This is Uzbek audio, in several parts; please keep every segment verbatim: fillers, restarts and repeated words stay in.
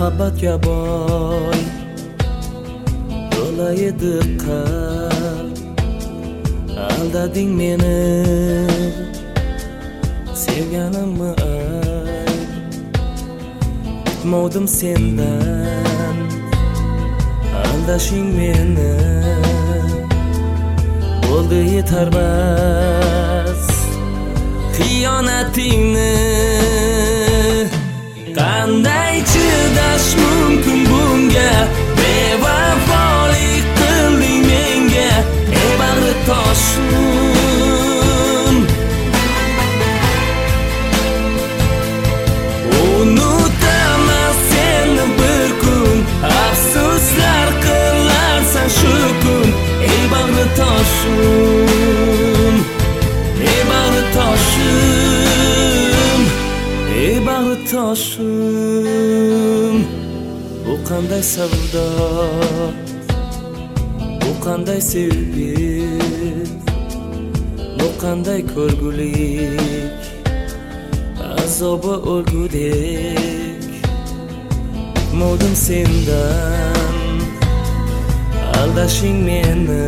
muhabbatga boy to'la edi qalb. Aldading meni sevganimni ay, kutmovdim sendan aldashing meni. Bo'ldi yetar bas xiyonatingni. Qanday chidash mumkin bunga? Bevafolik qilding menga, ey bag'ri toshim. Unutaman seni bir kun, afsuslar qilarsan shu kun, ey bag'ri toshim, ey bag'ri toshim, ey bag'ri toshim. Bu qanday savdo, bu qanday sevgi, bu qanday ko'rgulik, azobi o'lgudek. Kutmovdim sendan aldashing meni.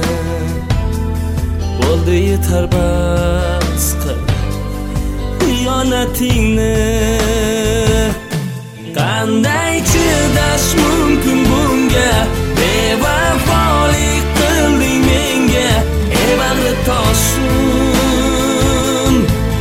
Bo'ldi yetar bas xiyonatingni. Qanday chidash mumkin bunga? Bevafolik qilding menga, ey bag'ri toshim.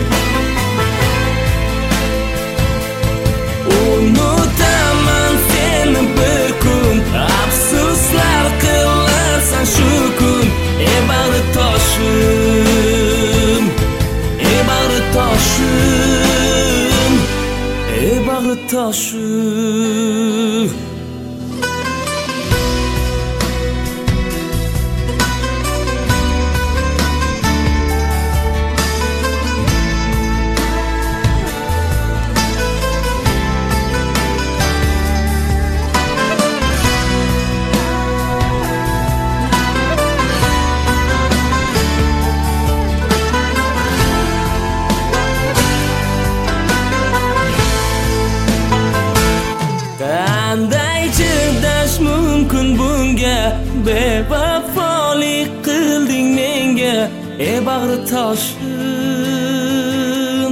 Unutaman seni bir kun, afsuslar qilarsan shu kun, ey bag'ri toshim, ey bag'ri toshim, ey bag'ri toshim. Qanday chidash mumkin bunga? Bevafolik qilding menga, ey bag'ri toshim.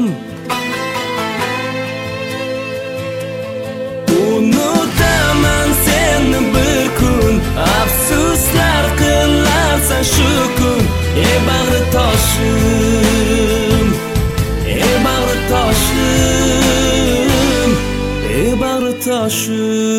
Unutaman seni bir kun, afsuslar qilarsan shu kun, ey bag'ri toshim, ey bag'ri toshim, ey bag'ri toshim.